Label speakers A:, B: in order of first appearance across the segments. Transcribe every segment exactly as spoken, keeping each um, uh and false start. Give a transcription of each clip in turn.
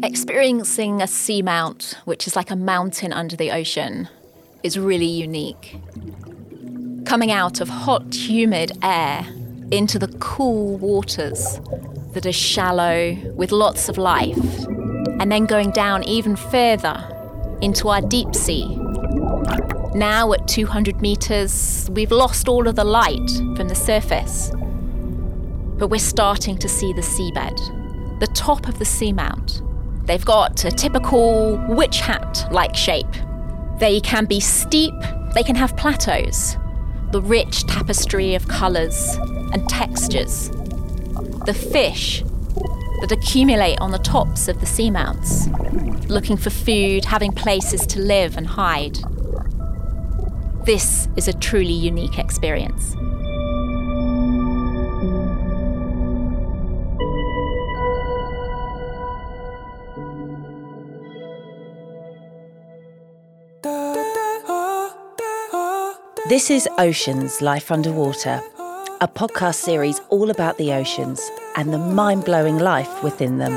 A: Experiencing a seamount, which is like a mountain under the ocean, is really unique. Coming out of hot, humid air into the cool waters that are shallow with lots of life, and then going down even further into our deep sea. Now at two hundred metres, we've lost all of the light from the surface, but we're starting to see the seabed, the top of the seamount. They've got a typical witch hat-like shape. They can be steep, they can have plateaus, the rich tapestry of colours and textures. The fish that accumulate on the tops of the seamounts, looking for food, having places to live and hide. This is a truly unique experience.
B: This is Oceans, Life Underwater, a podcast series all about the oceans and the mind-blowing life within them.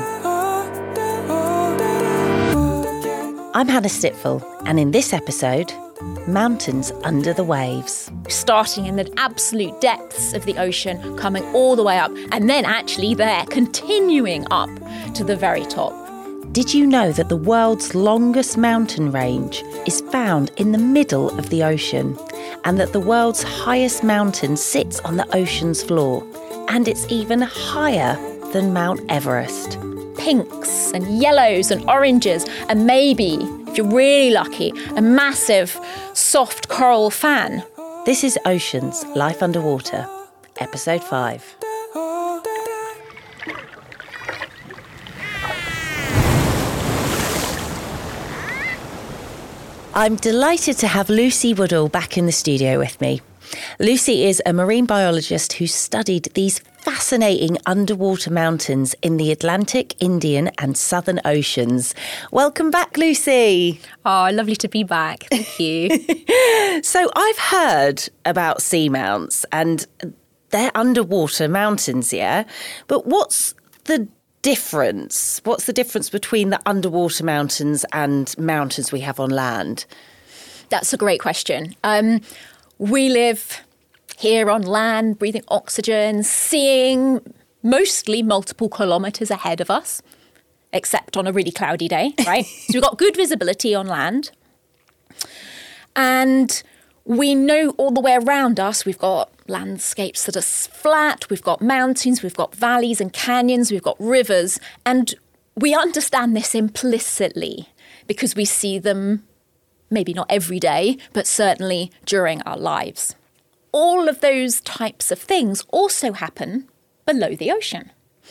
B: I'm Hannah Stitful, and in this episode, mountains under the waves.
A: Starting in the absolute depths of the ocean, coming all the way up, and then actually there, continuing up to the very top.
B: Did you know that the world's longest mountain range is found in the middle of the ocean, and that the world's highest mountain sits on the ocean's floor, and it's even higher than Mount Everest?
A: Pinks and yellows and oranges, and maybe, if you're really lucky, a massive soft coral fan.
B: This is Oceans, Life Underwater, Episode five. I'm delighted to have Lucy Woodall back in the studio with me. Lucy is a marine biologist who studied these fascinating underwater mountains in the Atlantic, Indian and Southern Oceans. Welcome back, Lucy.
A: Oh, lovely to be back. Thank you.
B: So I've heard about seamounts and they're underwater mountains, yeah? But what's the difference? What's the difference between the underwater mountains and mountains we have on land?
A: That's a great question. Um, we live here on land, breathing oxygen, seeing mostly multiple kilometres ahead of us, except on a really cloudy day, right? So we've got good visibility on land. And we know all the way around us, we've got landscapes that are flat, we've got mountains, we've got valleys and canyons, we've got rivers, and we understand this implicitly because we see them maybe not every day, but certainly during our lives. All of those types of things also happen below the ocean.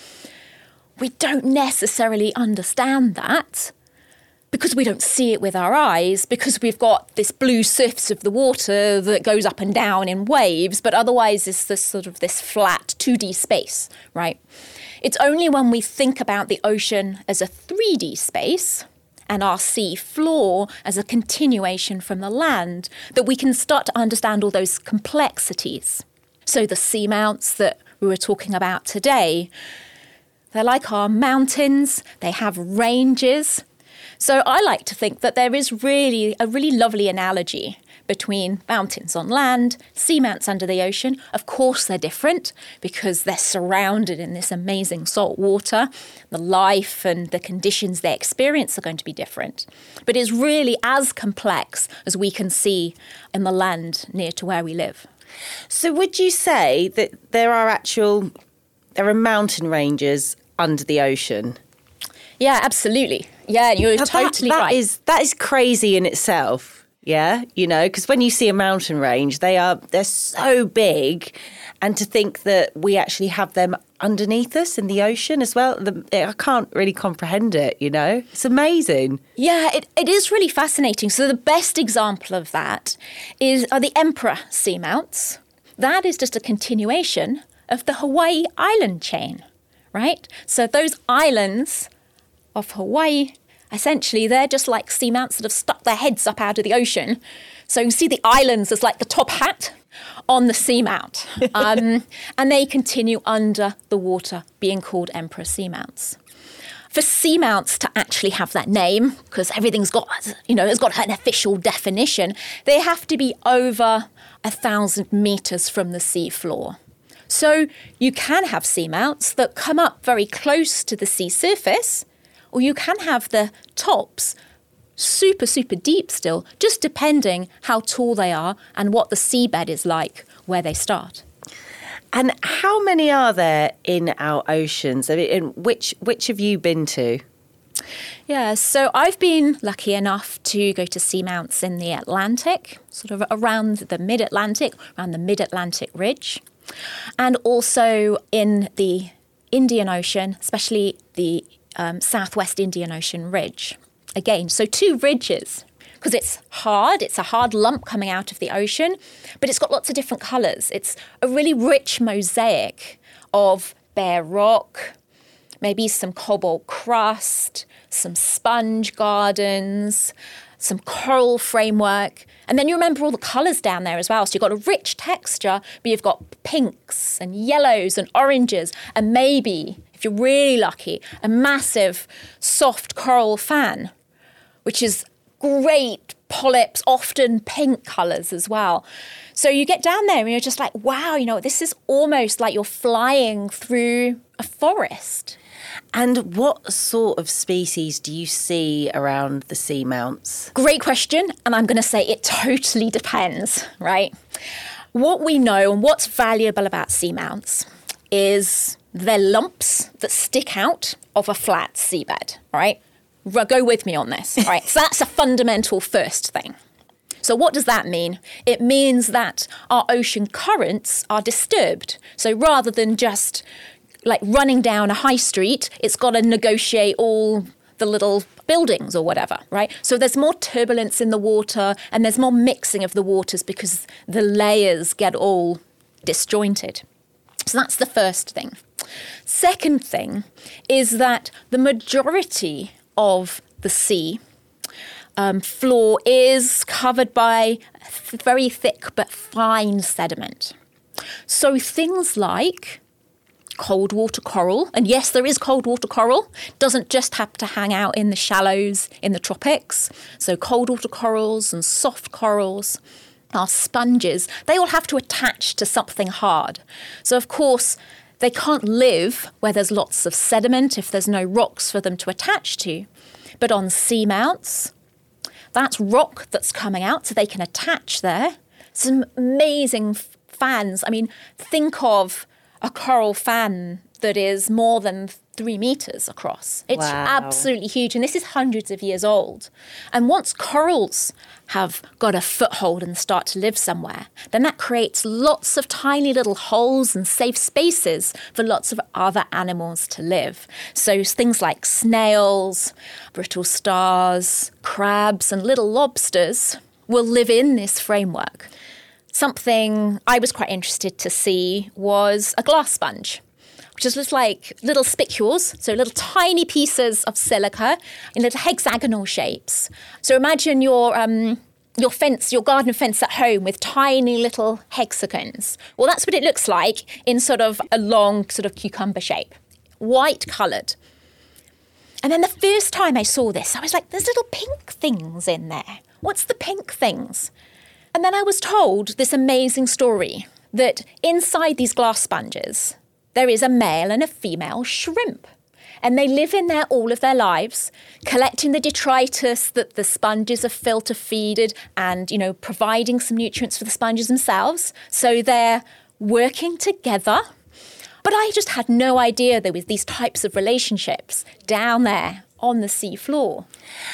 A: We don't necessarily understand that because we don't see it with our eyes, because we've got this blue surface of the water that goes up and down in waves, but otherwise it's this sort of this flat two D space, right? It's only when we think about the ocean as a three D space and our sea floor as a continuation from the land that we can start to understand all those complexities. So the seamounts that we were talking about today, they're like our mountains, they have ranges. So I like to think that there is really a really lovely analogy between mountains on land, seamounts under the ocean. Of course, they're different because they're surrounded in this amazing salt water. The life and the conditions they experience are going to be different. But it's really as complex as we can see in the land near to where we live.
B: So would you say that there are actual, there are mountain ranges under the ocean?
A: Yeah, absolutely. Yeah, you're
B: now
A: totally
B: that, that
A: right.
B: Is, that is crazy in itself, yeah? You know, because when you see a mountain range, they are, they're so big. And to think that we actually have them underneath us in the ocean as well, the, I can't really comprehend it, you know? It's amazing.
A: Yeah, it, it is really fascinating. So the best example of that is are the Emperor seamounts. That is just a continuation of the Hawaii island chain, right? So those islands of Hawaii, essentially, they're just like seamounts that have stuck their heads up out of the ocean. So you see the islands as like the top hat on the seamount. Um, and they continue under the water, being called Emperor seamounts. for seamounts to actually have that name, because everything's got, you know, it's got an official definition, they have to be over a thousand meters from the sea floor. So you can have seamounts that come up very close to the sea surface, or you can have the tops super, super deep still, just depending how tall they are and what the seabed is like where they start.
B: And how many are there in our oceans? I mean, and which which have you been to?
A: Yeah, so I've been lucky enough to go to seamounts in the Atlantic, sort of around the mid-Atlantic, around the mid-Atlantic ridge, and also in the Indian Ocean, especially the um, Southwest Indian Ocean ridge. Again, so two ridges, because it's hard, it's a hard lump coming out of the ocean, but it's got lots of different colours. It's a really rich mosaic of bare rock, maybe some cobalt crust, some sponge gardens, some coral framework. And then you remember all the colours down there as well. So you've got a rich texture, but you've got pinks and yellows and oranges, and maybe, if you're really lucky, a massive soft coral fan, which is great polyps, often pink colours as well. So you get down there and you're just like, wow, you know, this is almost like you're flying through a forest.
B: And what sort of species do you see around the seamounts?
A: Great question. And I'm going to say it totally depends, right? What we know and what's valuable about seamounts is they're lumps that stick out of a flat seabed, right? Go with me on this, right? So that's a fundamental first thing. So what does that mean? It means that our ocean currents are disturbed. So rather than just like running down a high street, it's got to negotiate all the little buildings or whatever, right? So there's more turbulence in the water and there's more mixing of the waters because the layers get all disjointed. So that's the first thing. Second thing is that the majority of the sea um, floor is covered by th- very thick but fine sediment. So things like cold water coral, and yes, there is cold water coral, doesn't just have to hang out in the shallows in the tropics. So cold water corals and soft corals, our sponges, they all have to attach to something hard. So of course, they can't live where there's lots of sediment if there's no rocks for them to attach to. But on seamounts, that's rock that's coming out so they can attach there. Some amazing f- fans. I mean, think of a coral fan that is more than three meters across. It's
B: wow.
A: absolutely huge. And this is hundreds of years old. And once corals have got a foothold and start to live somewhere, then that creates lots of tiny little holes and safe spaces for lots of other animals to live. So things like snails, brittle stars, crabs, and little lobsters will live in this framework. Something I was quite interested to see was a glass sponge, which is just like little spicules, so little tiny pieces of silica in little hexagonal shapes. So imagine your um, your fence, your garden fence at home with tiny little hexagons. Well, that's what it looks like in sort of a long sort of cucumber shape, white coloured. And then the first time I saw this, I was like, there's little pink things in there. What's the pink things? And then I was told this amazing story that inside these glass sponges, there is a male and a female shrimp. And they live in there all of their lives, collecting the detritus that the sponges are filter feeded and, you know, providing some nutrients for the sponges themselves. So they're working together. But I just had no idea there was these types of relationships down there on the sea floor.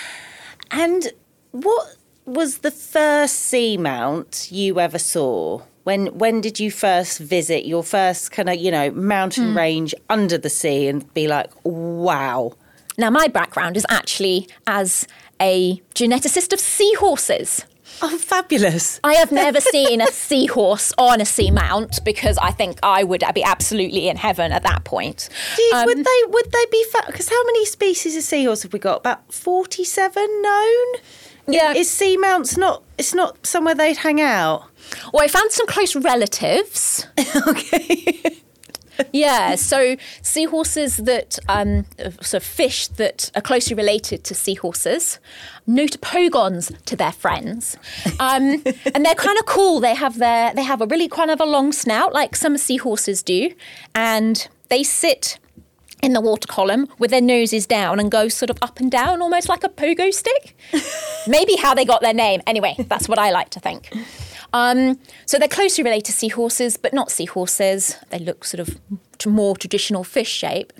B: And what was the first seamount you ever saw? When when did you first visit your first kind of, you know, mountain mm. range under the sea and be like, wow?
A: Now, my background is actually as a geneticist of seahorses.
B: Oh, fabulous.
A: I have never seen a seahorse on a seamount because I think I would be absolutely in heaven at that point.
B: Do you,
A: um,
B: would they would they be fat? Because how many species of seahorse have we got? About forty-seven known?
A: Yeah.
B: Is seamounts not, it's not somewhere they'd hang out?
A: Well, I found some close relatives.
B: Okay.
A: Yeah, so seahorses that, um, so fish that are closely related to seahorses, notapogons to their friends, um, and they're kind of cool. They have their, they have a really kind of a long snout, like some seahorses do, and they sit in the water column with their noses down and go sort of up and down, almost like a pogo stick. Maybe how they got their name. Anyway, that's what I like to think. Um, so they're closely related to seahorses, but not seahorses. They look sort of to more traditional fish shape.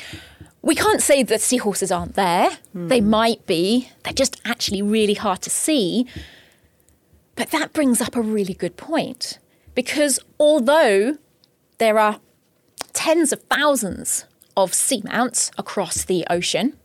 A: We can't say that seahorses aren't there. Mm. They might be. They're just actually really hard to see. But that brings up a really good point. Because although there are tens of thousands of seamounts across the ocean,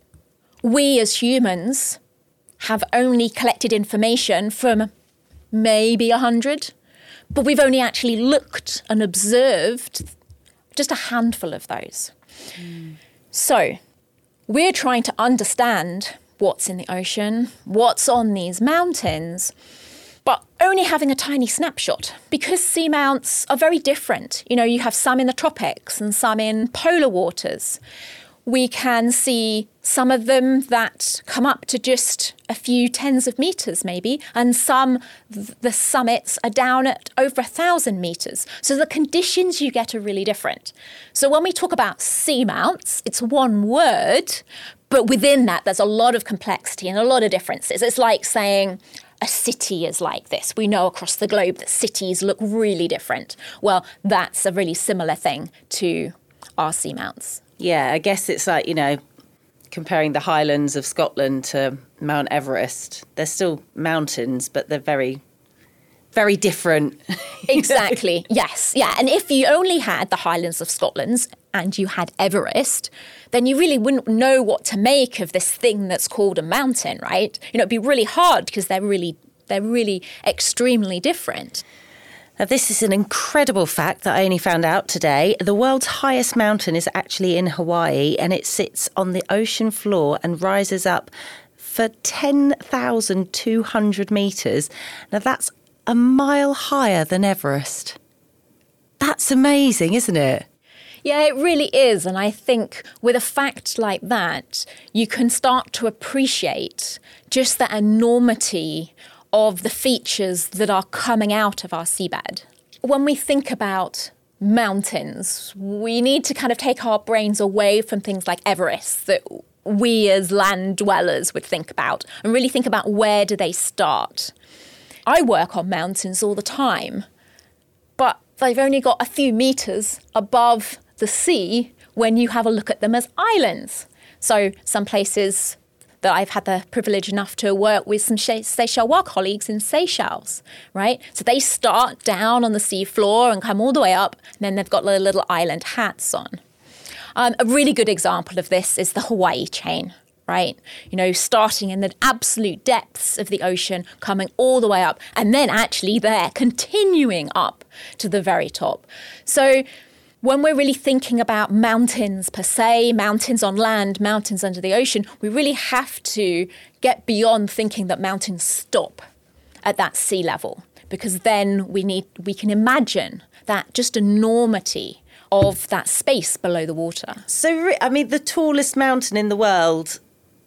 A: we as humans have only collected information from maybe a hundred, but we've only actually looked and observed just a handful of those. Mm. So we're trying to understand what's in the ocean, what's on these mountains, but only having a tiny snapshot, because seamounts are very different. You know, you have some in the tropics and some in polar waters. We can see some of them that come up to just a few tens of meters maybe, and some, the summits are down at over a thousand meters. So the conditions you get are really different. So when we talk about seamounts, it's one word, but within that there's a lot of complexity and a lot of differences. It's like saying a city is like this. We know across the globe that cities look really different. Well, that's a really similar thing to our seamounts.
B: Yeah, I guess it's like, you know, comparing the Highlands of Scotland to Mount Everest. They're still mountains, but they're very, very different.
A: Exactly, yes. Yeah, and if you only had the Highlands of Scotland and you had Everest, then you really wouldn't know what to make of this thing that's called a mountain, right? You know, it'd be really hard because they're really, they're really extremely different.
B: Now, this is an incredible fact that I only found out today. The world's highest mountain is actually in Hawaii, and it sits on the ocean floor and rises up for ten thousand two hundred metres. Now, that's a mile higher than Everest. That's amazing, isn't it?
A: Yeah, it really is. And I think with a fact like that, you can start to appreciate just the enormity of the features that are coming out of our seabed. When we think about mountains, we need to kind of take our brains away from things like Everest that we as land dwellers would think about and really think about where do they start. I work on mountains all the time, but they've only got a few meters above the sea when you have a look at them as islands. So some places that I've had the privilege enough to work with some Seychelles Wild colleagues in Seychelles, right? So they start down on the sea floor and come all the way up, and then they've got their little island hats on. Um, a really good example of this is the Hawaii chain, right? You know, starting in the absolute depths of the ocean, coming all the way up, and then actually there, continuing up to the very top. So when we're really thinking about mountains per se, mountains on land, mountains under the ocean, we really have to get beyond thinking that mountains stop at that sea level, because then we need we can imagine that just enormity of that space below the water.
B: So, I mean, the tallest mountain in the world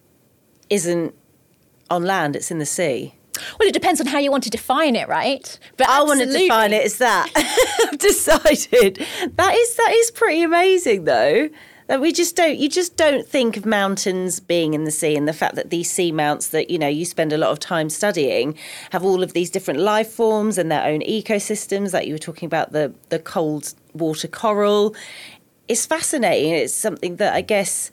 B: isn't on land, it's in the sea.
A: Well, it depends on how you want to define it, right?
B: But I want to define it as that. I've decided. That is that is pretty amazing, though. That we just don't, you just don't think of mountains being in the sea, and the fact that these seamounts that, you know, you spend a lot of time studying have all of these different life forms and their own ecosystems, like you were talking about the, the cold water coral. It's fascinating. It's something that I guess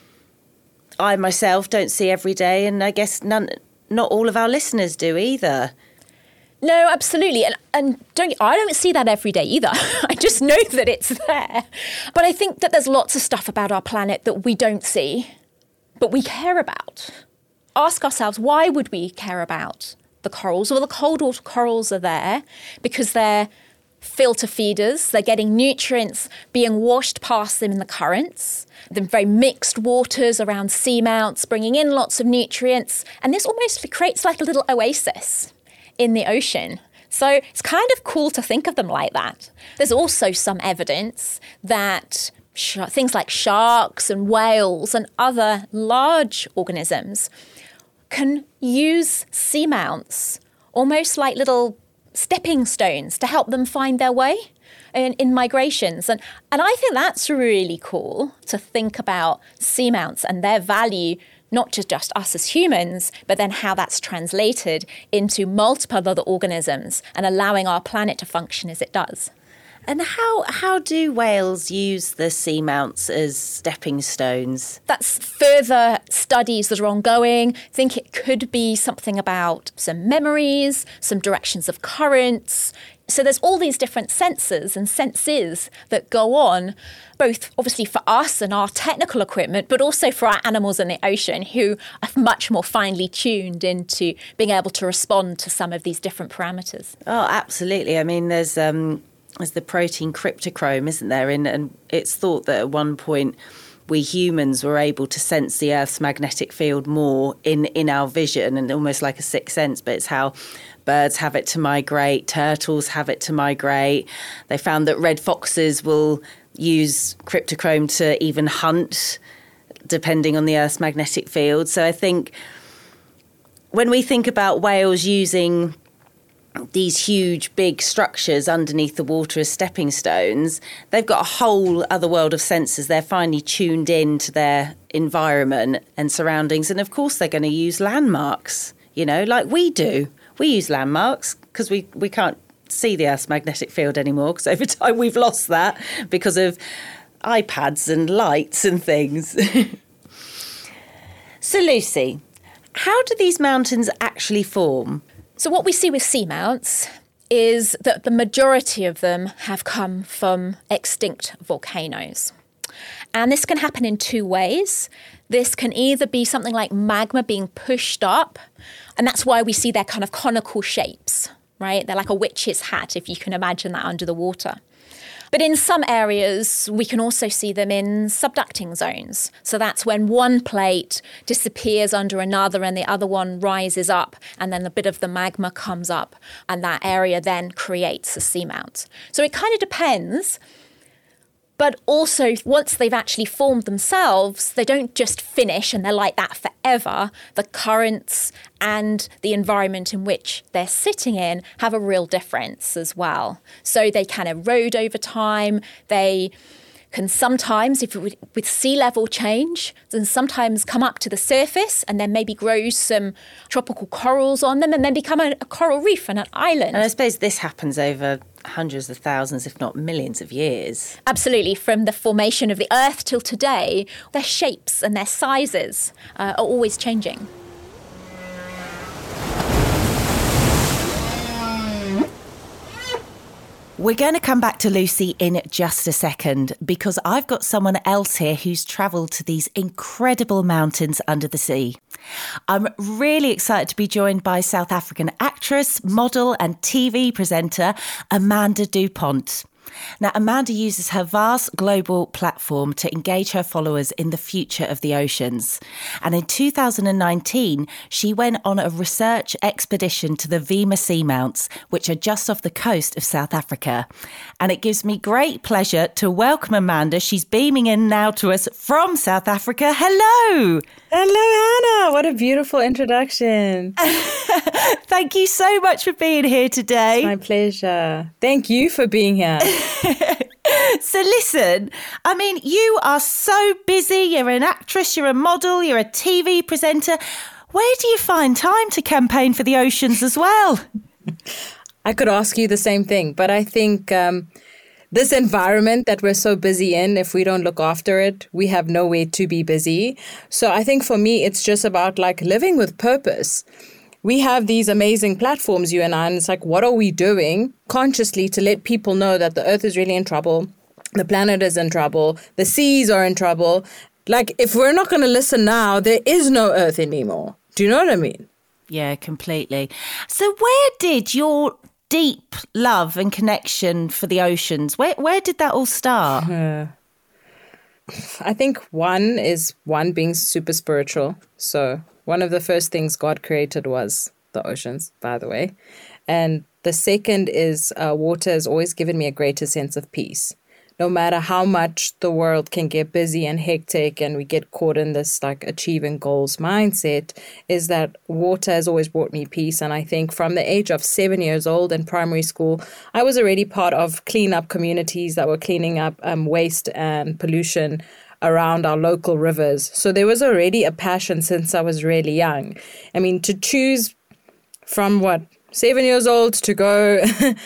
B: I myself don't see every day, and I guess none... not all of our listeners do either.
A: No, absolutely. And and don't I don't see that every day either. I just know that it's there. But I think that there's lots of stuff about our planet that we don't see, but we care about. Ask ourselves, why would we care about the corals? Well, the cold water corals are there because they're filter feeders. They're getting nutrients being washed past them in the currents. The very mixed waters around seamounts, bringing in lots of nutrients. And this almost creates like a little oasis in the ocean. So it's kind of cool to think of them like that. There's also some evidence that sh- things like sharks and whales and other large organisms can use seamounts almost like little stepping stones to help them find their way in, in migrations. And, and I think that's really cool to think about seamounts and their value, not just, just us as humans, but then how that's translated into multiple other organisms and allowing our planet to function as it does.
B: And how how do whales use the seamounts as stepping stones?
A: That's further studies that are ongoing. I think it could be something about some memories, some directions of currents. So there's all these different sensors and senses that go on, both obviously for us and our technical equipment, but also for our animals in the ocean who are much more finely tuned into being able to respond to some of these different parameters.
B: Oh, absolutely. I mean, there's um, there's the protein cryptochrome, isn't there? And, and it's thought that at one point we humans were able to sense the Earth's magnetic field more in, in our vision, and almost like a sixth sense, but it's how birds have it to migrate, turtles have it to migrate. They found that red foxes will use cryptochrome to even hunt, depending on the Earth's magnetic field. So I think when we think about whales using these huge, big structures underneath the water as stepping stones, they've got a whole other world of senses. They're finely tuned in to their environment and surroundings. And of course, they're going to use landmarks, you know, like we do. We use landmarks because we, we can't see the Earth's magnetic field anymore, because over time we've lost that because of iPads and lights and things. So, Lucy, how do these mountains actually form?
A: So what we see with seamounts is that the majority of them have come from extinct volcanoes. And this can happen in two ways. This can either be something like magma being pushed up, and that's why we see their kind of conical shapes, right? They're like a witch's hat, if you can imagine that under the water. But in some areas, we can also see them in subducting zones. So that's when one plate disappears under another and the other one rises up, and then a bit of the magma comes up, and that area then creates a seamount. So it kind of depends. But also, once they've actually formed themselves, they don't just finish and they're like that forever. The currents and the environment in which they're sitting in have a real difference as well. So they can erode over time. They can sometimes, if it, with sea level change, then sometimes come up to the surface and then maybe grow some tropical corals on them and then become a, a coral reef and an island.
B: And I suppose this happens over hundreds of thousands, if not millions of years.
A: Absolutely. From the formation of the Earth till today, their shapes and their sizes uh, are always changing.
B: We're going to come back to Lucy in just a second, because I've got someone else here who's travelled to these incredible mountains under the sea. I'm really excited to be joined by South African actress, model and T V presenter Amanda DuPont. Now, Amanda uses her vast global platform to engage her followers in the future of the oceans. And in two thousand nineteen, she went on a research expedition to the Vima Seamounts, which are just off the coast of South Africa. And it gives me great pleasure to welcome Amanda. She's beaming in now to us from South Africa. Hello!
C: Hello, Hannah. What a beautiful introduction.
B: Thank you so much for being here today.
C: It's my pleasure. Thank you for being here.
B: So listen, I mean, you are so busy. You're an actress, you're a model, you're a T V presenter. Where do you find time to campaign for the oceans as well?
C: I could ask you the same thing, but I think um, this environment that we're so busy in, if we don't look after it, we have nowhere to be busy. So I think for me, it's just about like living with purpose. We have these amazing platforms, you and I, and it's like, what are we doing consciously to let people know that the Earth is really in trouble, the planet is in trouble, the seas are in trouble. Like, if we're not going to listen now, there is no Earth anymore. Do you know what I mean?
B: Yeah, completely. So where did your deep love and connection for the oceans, where where did that all start?
C: Uh, I think one is one being super spiritual. So one of the first things God created was the oceans, by the way. And the second is uh, water has always given me a greater sense of peace. No matter how much the world can get busy and hectic and we get caught in this like achieving goals mindset, is that water has always brought me peace. And I think from the age of seven years old in primary school, I was already part of cleanup communities that were cleaning up um, waste and pollution around our local rivers. So there was already a passion since I was really young. I mean, to choose from what, seven years old to go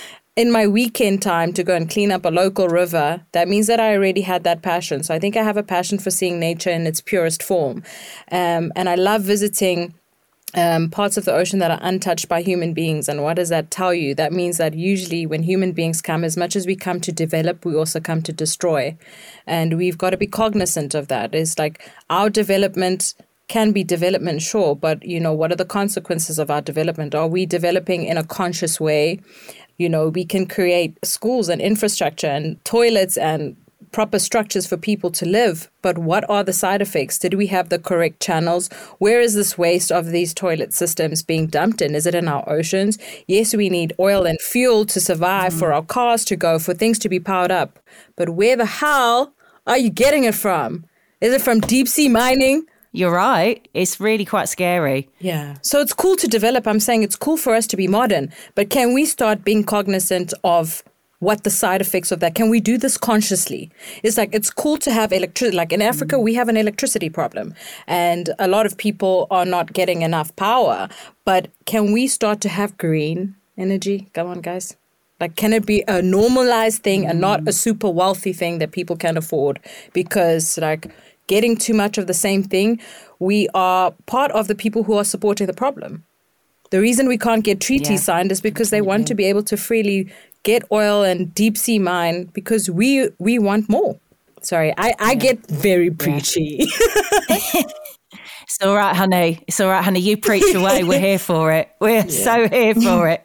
C: in my weekend time to go and clean up a local river, that means that I already had that passion. So I think I have a passion for seeing nature in its purest form. Um, and I love visiting um, parts of the ocean that are untouched by human beings. And what does that tell you? That means that usually when human beings come, as much as we come to develop, we also come to destroy. And we've got to be cognizant of that. It's like our development can be development, sure, but, you know, what are the consequences of our development? Are we developing in a conscious way? You know, we can create schools and infrastructure and toilets and proper structures for people to live. But what are the side effects? Did we have the correct channels? Where is this waste of these toilet systems being dumped in? Is it in our oceans? Yes, we need oil and fuel to survive, mm. for our cars to go, for things to be powered up. But where the hell are you getting it from? Is it from deep sea mining?
B: You're right. It's really quite scary.
C: Yeah. So it's cool to develop. I'm saying it's cool for us to be modern. But can we start being cognizant of what the side effects of that? Can we do this consciously? It's like, it's cool to have electricity. Like in Africa, mm. we have an electricity problem. And a lot of people are not getting enough power. But can we start to have green energy? Come on, guys. Like, can it be a normalized thing mm. and not a super wealthy thing that people can afford? Because, like, getting too much of the same thing, we are part of the people who are supporting the problem. The reason we can't get treaties yeah, signed is because absolutely. They want to be able to freely get oil and deep sea mine because we we want more. Sorry, I, I yeah. get very preachy.
B: Yeah. It's all right, honey. It's all right, honey. You preach away. We're here for it. We're yeah. so here for it.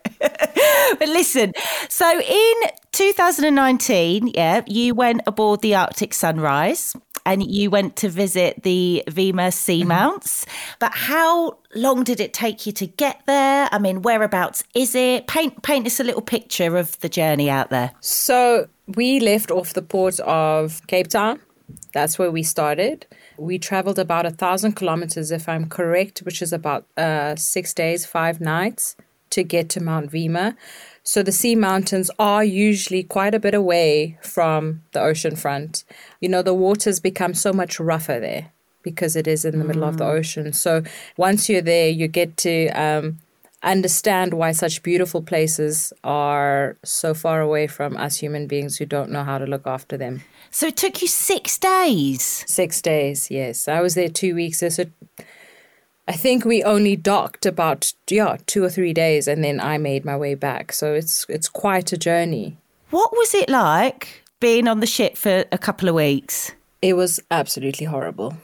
B: But listen, so in two thousand nineteen, yeah, you went aboard the Arctic Sunrise and you went to visit the Vima Seamounts. But how long did it take you to get there? I mean, whereabouts is it? Paint paint us a little picture of the journey out there.
C: So we left off the port of Cape Town. That's where we started. We traveled about a thousand kilometers, if I'm correct, which is about uh, six days, five nights to get to Mount Vima. So the sea mountains are usually quite a bit away from the ocean front. You know, the waters become so much rougher there because it is in the mm. middle of the ocean. So once you're there, you get to um, understand why such beautiful places are so far away from us human beings who don't know how to look after them.
B: So it took you six days?
C: Six days, yes. I was there two weeks. So I think we only docked about, yeah, two or three days and then I made my way back. So it's it's quite a journey.
B: What was it like being on the ship for a couple of weeks?
C: It was absolutely horrible.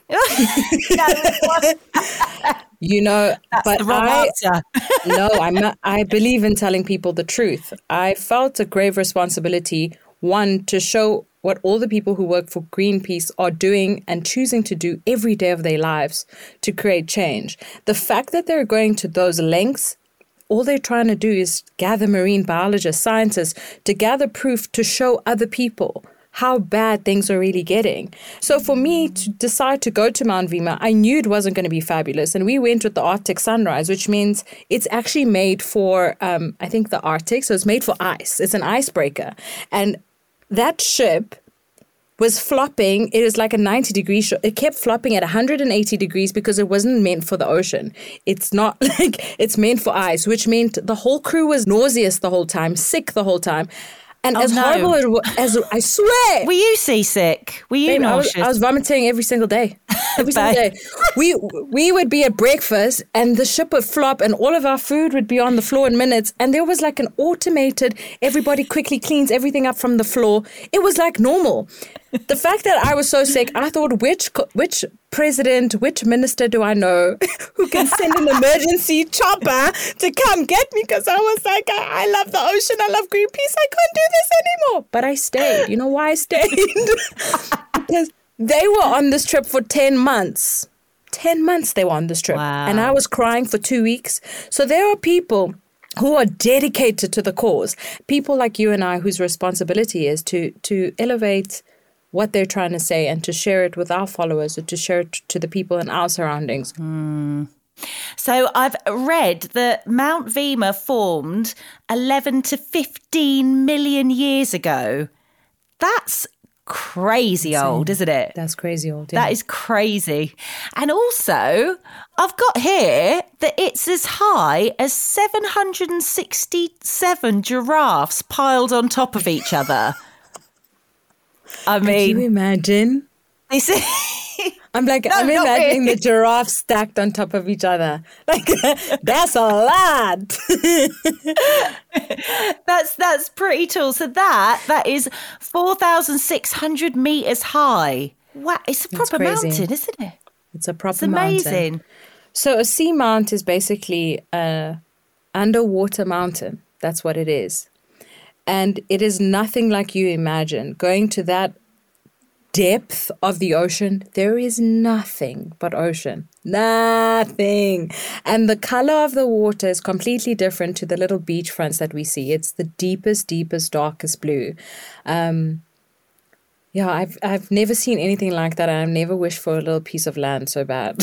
C: You know,
B: That's
C: but
B: the wrong
C: I,
B: answer.
C: no, I'm not, I believe in telling people the truth. I felt a grave responsibility, one, to show what all the people who work for Greenpeace are doing and choosing to do every day of their lives to create change. The fact that they're going to those lengths, all they're trying to do is gather marine biologists, scientists, to gather proof to show other people how bad things are really getting. So for me to decide to go to Mount Vima, I knew it wasn't going to be fabulous. And we went with the Arctic Sunrise, which means it's actually made for, um, I think, the Arctic. So it's made for ice. It's an icebreaker. And that ship was flopping. It was like a ninety degree ship. It kept flopping at one hundred eighty degrees because it wasn't meant for the ocean. It's not like it's meant for ice, which meant the whole crew was nauseous the whole time, sick the whole time. And oh, as no. horrible as, as I swear.
B: Were you seasick? Were you
C: Babe,
B: nauseous?
C: I was, I was vomiting every single day. Every single day. We we would be at breakfast and the ship would flop and all of our food would be on the floor in minutes. And there was like an automated, everybody quickly cleans everything up from the floor. It was like normal. The fact that I was so sick, I thought, which which president, which minister do I know who can send an emergency chopper to come get me? Because I was like, I, I love the ocean, I love Greenpeace, I can't do this anymore. But I stayed. You know why I stayed? Because they were on this trip for ten months. ten months they were on this trip.
B: Wow.
C: And I was crying for two weeks. So there are people who are dedicated to the cause. People like you and I, whose responsibility is to to elevate what they're trying to say and to share it with our followers or to share it to the people in our surroundings.
B: Mm. So I've read that Mount Vima formed eleven to fifteen million years ago. That's crazy Insane. old, isn't it?
C: That's crazy old. Yeah.
B: That is crazy. And also, I've got here that it's as high as seven hundred sixty-seven giraffes piled on top of each other. I mean,
C: can you imagine?
B: This is
C: I'm like,
B: no,
C: I'm imagining
B: really.
C: the giraffes stacked on top of each other. Like, that's a lot.
B: that's that's pretty tall. So that that is four thousand six hundred meters high. Wow, it's a proper mountain, isn't it?
C: It's a proper
B: it's amazing.
C: mountain. So a seamount is basically an underwater mountain. That's what it is. And it is nothing like you imagine. Going to that depth of the ocean, there is nothing but ocean. Nothing. And the color of the water is completely different to the little beach fronts that we see. It's the deepest, deepest, darkest blue. Um, yeah, I've I've never seen anything like that. I've never wished for a little piece of land so bad.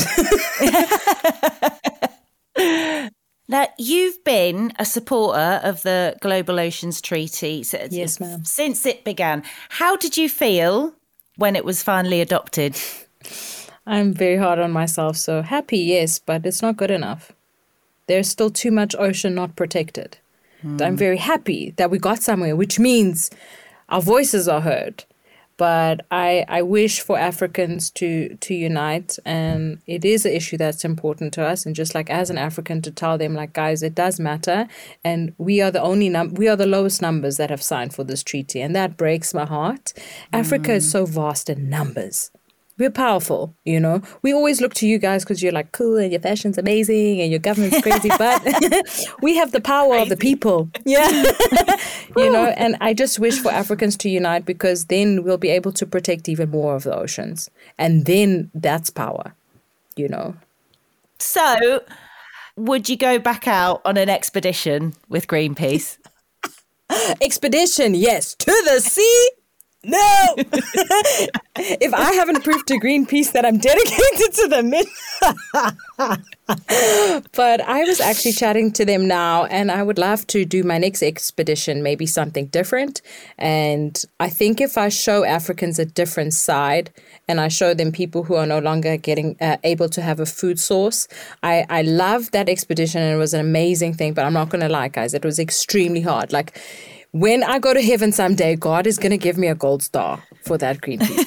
B: Now, you've been a supporter of the Global Oceans Treaty
C: yes, ma'am.
B: since it began. How did you feel when it was finally adopted?
C: I'm very hard on myself, so happy, yes, but it's not good enough. There's still too much ocean not protected. Mm. I'm very happy that we got somewhere, which means our voices are heard. But I, I wish for Africans to, to unite, and it is an issue that's important to us. And just like as an African, to tell them, like, guys, it does matter, and we are the only num- we are the lowest numbers that have signed for this treaty, and that breaks my heart. Mm. Africa is so vast in numbers. We're powerful, you know. We always look to you guys because you're like cool and your fashion's amazing and your government's crazy, but we have the power crazy. of the people. Yeah. You know, and I just wish for Africans to unite, because then we'll be able to protect even more of the oceans. And then that's power, you know.
B: So would you go back out on an expedition with Greenpeace?
C: Expedition, yes. To the sea? No! If I haven't proved to Greenpeace that I'm dedicated to the mission. But I was actually chatting to them now, and I would love to do my next expedition, maybe something different. And I think if I show Africans a different side, and I show them people who are no longer getting uh, able to have a food source, I, I loved that expedition, and it was an amazing thing. But I'm not going to lie, guys, it was extremely hard. Like, when I go to heaven someday, God is going to give me a gold star for that Greenpeace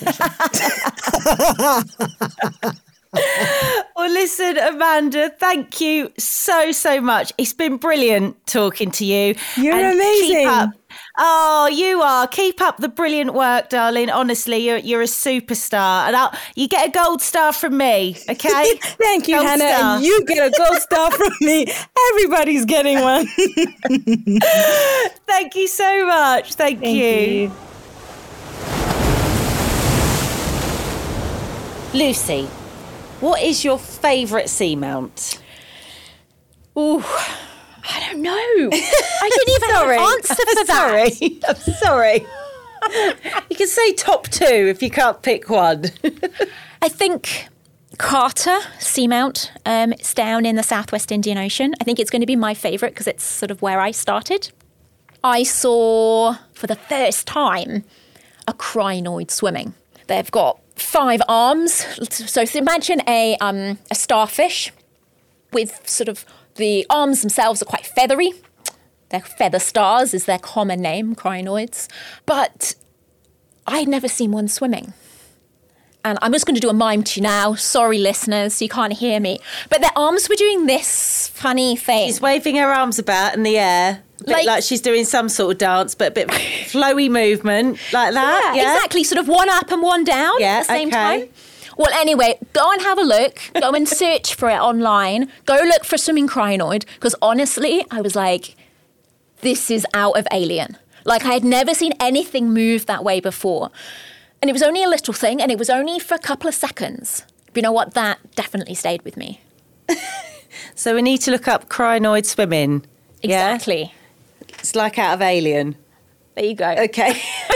C: mission.
B: Well, listen, Amanda, thank you so, so much. It's been brilliant talking to you.
C: You're
B: and
C: amazing.
B: Keep up. Oh, you are. Keep up the brilliant work, darling. Honestly, you're you're a superstar. And I'll, you get a gold star from me, okay?
C: Thank you,
B: gold
C: Hannah.
B: Star.
C: And you get a gold star from me. Everybody's getting one.
B: Thank you so much. Thank,
C: Thank
B: you.
C: you.
B: Lucy, what is your favourite seamount?
A: Ooh, I don't know. I didn't even have an answer for that.
B: Sorry, I'm sorry. You can say top two if you can't pick one.
A: I think Carter Seamount. Um, it's down in the Southwest Indian Ocean. I think it's going to be my favourite because it's sort of where I started. I saw for the first time a crinoid swimming. They've got five arms. So imagine a um, a starfish with sort of the arms themselves are quite feathery. They're feather stars is their common name, crinoids. But I'd never seen one swimming. And I'm just going to do a mime to you now. Sorry, listeners, you can't hear me. But their arms were doing this funny thing.
B: She's waving her arms about in the air. A bit like, like she's doing some sort of dance, but a bit flowy movement like that.
A: Yeah,
B: yeah,
A: exactly. Sort of one up and one down
B: yeah,
A: at the same
B: okay.
A: time. Well, anyway, go and have a look. Go and search for it online. Go look for swimming crinoid. Because honestly, I was like, this is out of Alien. Like, I had never seen anything move that way before. And it was only a little thing, and it was only for a couple of seconds. But you know what? That definitely stayed with me.
B: So we need to look up crinoid swimming.
A: Exactly.
B: Yeah? It's like out of Alien.
A: There you go.
B: Okay.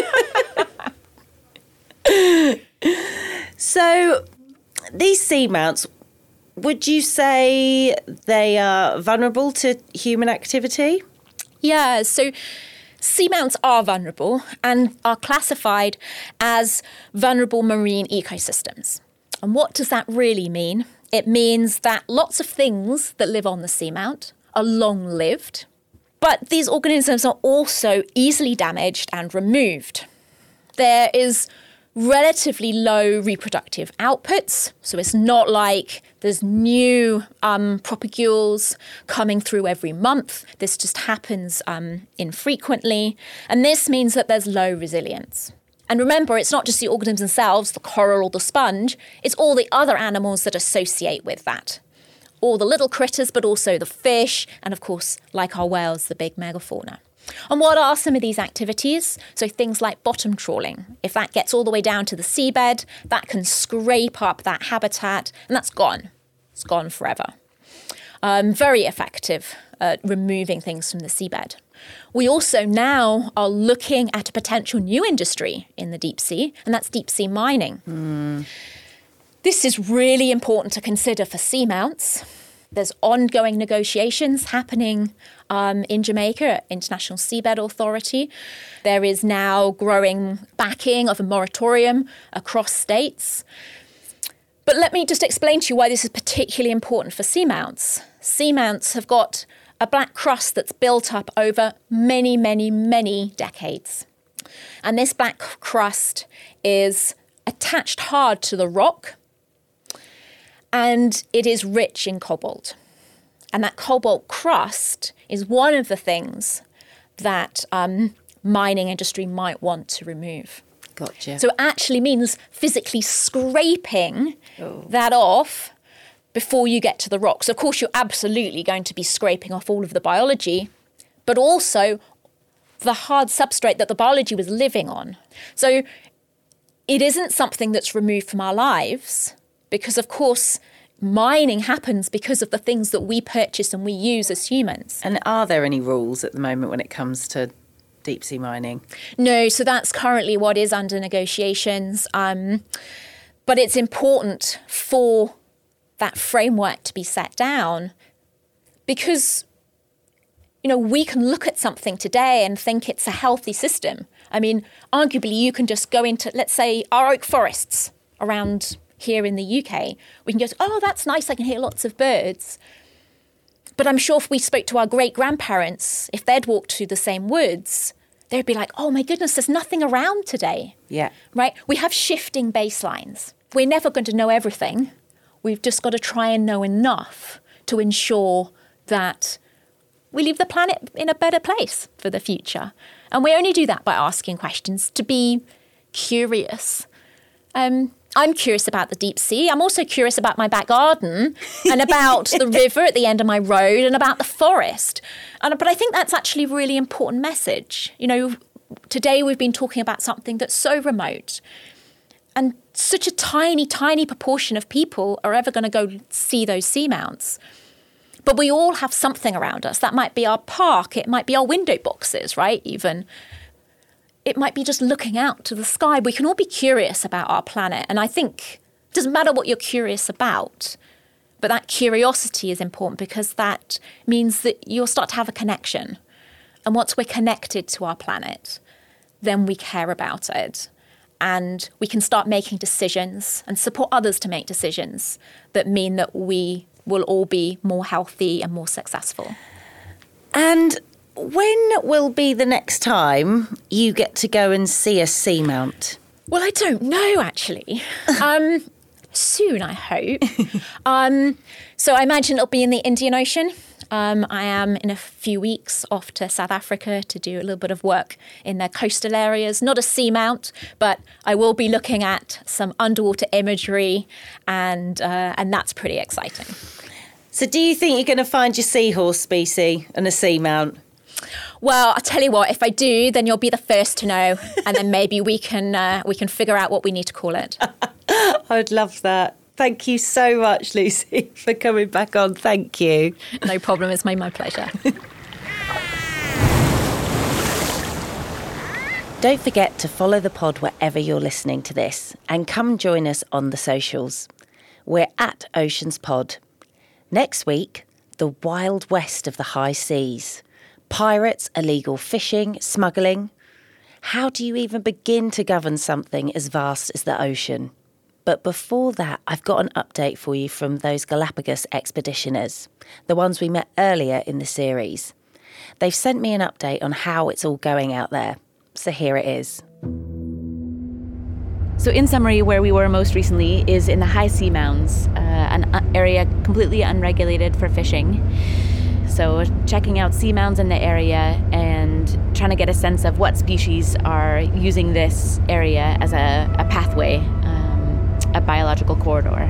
B: So these seamounts, would you say they are vulnerable to human activity?
A: Yeah, so seamounts are vulnerable and are classified as vulnerable marine ecosystems. And what does that really mean? It means that lots of things that live on the seamount are long-lived, but these organisms are also easily damaged and removed. There is relatively low reproductive outputs, so it's not like there's new um, propagules coming through every month. This just happens um, infrequently, and this means that there's low resilience. And remember, it's not just the organisms themselves, the coral or the sponge, it's all the other animals that associate with that. All the little critters, but also the fish, and of course, like our whales, the big megafauna. And what are some of these activities? So things like bottom trawling. If that gets all the way down to the seabed, that can scrape up that habitat, and that's gone. It's gone forever. Um, very effective at removing things from the seabed. We also now are looking at a potential new industry in the deep sea, and that's deep sea mining. Mm. This is really important to consider for seamounts. There's ongoing negotiations happening um, in Jamaica at International Seabed Authority. There is now growing backing of a moratorium across states. But let me just explain to you why this is particularly important for seamounts. Seamounts have got a black crust that's built up over many, many, many decades. And this black crust is attached hard to the rock, and it is rich in cobalt. And that cobalt crust is one of the things that um, mining industry might want to remove.
B: Gotcha.
A: So it actually means physically scraping
B: oh.
A: that off before you get to the rocks. Of course, you're absolutely going to be scraping off all of the biology, but also the hard substrate that the biology was living on. So it isn't something that's removed from our lives, because, of course, mining happens because of the things that we purchase and we use as humans.
B: And are there any rules at the moment when it comes to deep sea mining?
A: No, so that's currently what is under negotiations. Um, but it's important for that framework to be set down because, you know, we can look at something today and think it's a healthy system. I mean, arguably, you can just go into, let's say, our oak forests around here in the U K. We can go, oh, that's nice, I can hear lots of birds. But I'm sure if we spoke to our great-grandparents, if they'd walked through the same woods, they'd be like, oh my goodness, there's nothing around today.
B: Yeah.
A: Right? We have shifting baselines. We're never going to know everything. We've just got to try and know enough to ensure that we leave the planet in a better place for the future. And we only do that by asking questions, to be curious. Um, I'm curious about the deep sea. I'm also curious about my back garden and about the river at the end of my road and about the forest. And, but I think that's actually a really important message. You know, today we've been talking about something that's so remote. And such a tiny, tiny proportion of people are ever going to go see those seamounts. But we all have something around us. That might be our park. It might be our window boxes, right, even. It might be just looking out to the sky. We can all be curious about our planet. And I think it doesn't matter what you're curious about, but that curiosity is important because that means that you'll start to have a connection. And once we're connected to our planet, then we care about it. And we can start making decisions and support others to make decisions that mean that we will all be more healthy and more successful.
B: And when will be the next time you get to go and see a seamount?
A: Well, I don't know, actually. Um, soon, I hope. um, so I imagine it'll be in the Indian Ocean. Um, I am in a few weeks off to South Africa to do a little bit of work in their coastal areas. Not a seamount, but I will be looking at some underwater imagery, and uh, and that's pretty exciting.
B: So do you think you're going to find your seahorse species and a seamount?
A: Well, I'll tell you what, if I do, then you'll be the first to know, and then maybe we can uh, we can figure out what we need to call it.
B: I'd love that. Thank you so much, Lucy, for coming back on. Thank you.
A: No problem. It's made my pleasure.
B: Don't forget to follow the pod wherever you're listening to this and come join us on the socials. We're at Oceans Pod. Next week, the wild west of the high seas. Pirates, illegal fishing, smuggling. How do you even begin to govern something as vast as the ocean? But before that, I've got an update for you from those Galapagos expeditioners, the ones we met earlier in the series. They've sent me an update on how it's all going out there. So here it is.
D: So in summary, where we were most recently is in the high sea mounds, uh, an area completely unregulated for fishing. So checking out seamounts in the area and trying to get a sense of what species are using this area as a, a pathway, um, a biological corridor.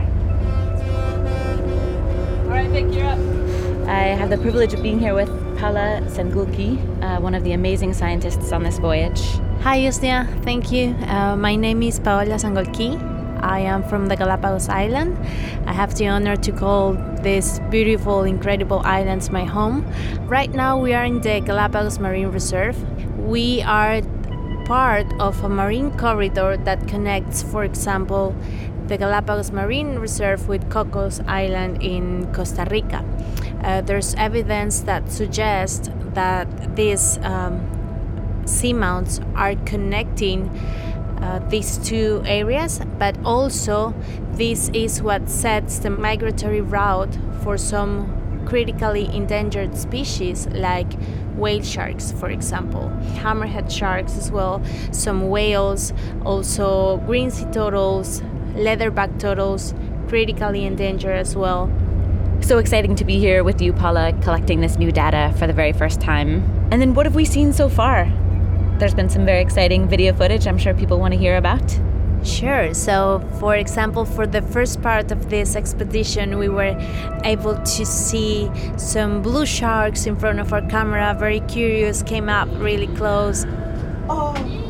D: All right, Vic, you're up. I have the privilege of being here with Paula Sengulki, uh, one of the amazing scientists on this voyage.
E: Hi, Justia. Thank you. Uh, my name is Paola Sengulki. I am from the Galapagos Island. I have the honor to call this beautiful, incredible islands my home. Right now, we are in the Galapagos Marine Reserve. We are part of a marine corridor that connects, for example, the Galapagos Marine Reserve with Cocos Island in Costa Rica. Uh, there's evidence that suggests that these um, seamounts are connecting uh, these two areas, but also this is what sets the migratory route for some critically endangered species like whale sharks, for example, hammerhead sharks as well, some whales, also green sea turtles, leatherback turtles, critically endangered as well.
D: So exciting to be here with you, Paula, collecting this new data for the very first time. And then what have we seen so far? There's been some very exciting video footage I'm sure people want to hear about.
E: Sure. So, for example, for the first part of this expedition, we were able to see some blue sharks in front of our camera, very curious, came up really close.
B: Oh!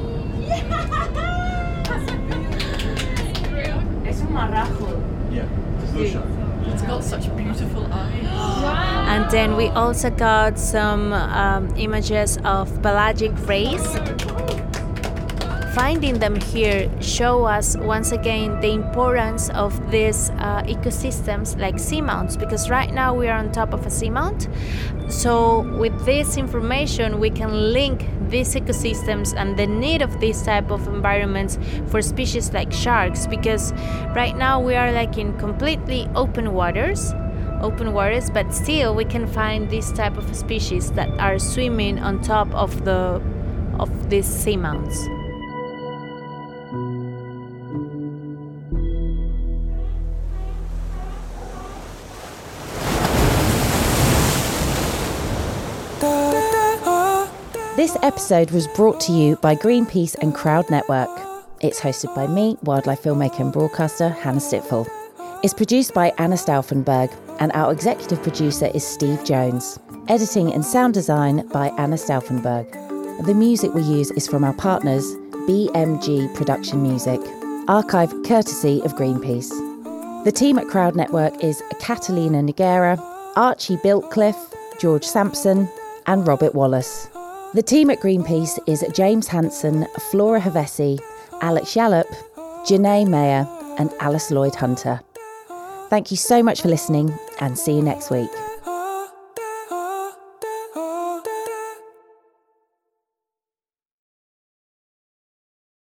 B: Es un marrajo.
F: Yeah, it's a blue shark.
G: It's got such beautiful eyes.
E: And then we also got some um, images of pelagic rays. Finding them here show us once again the importance of these uh, ecosystems like seamounts, because right now we are on top of a seamount. So with this information we can link these ecosystems and the need of this type of environments for species like sharks, because right now we are like in completely open waters open waters but still we can find this type of species that are swimming on top of the of these seamounts.
B: This episode was brought to you by Greenpeace and Crowd Network. It's hosted by me, wildlife filmmaker and broadcaster Hannah Stitful. It's produced by Anna Stauffenberg, and our executive producer is Steve Jones. Editing and sound design by Anna Stauffenberg. The music we use is from our partners, B M G Production Music, archived courtesy of Greenpeace. The team at Crowd Network is Catalina Noguera, Archie Biltcliffe, George Sampson, and Robert Wallace. The team at Greenpeace is James Hansen, Flora Havesi, Alex Yallop, Janae Mayer, and Alice Lloyd Hunter. Thank you so much for listening, and see you next week.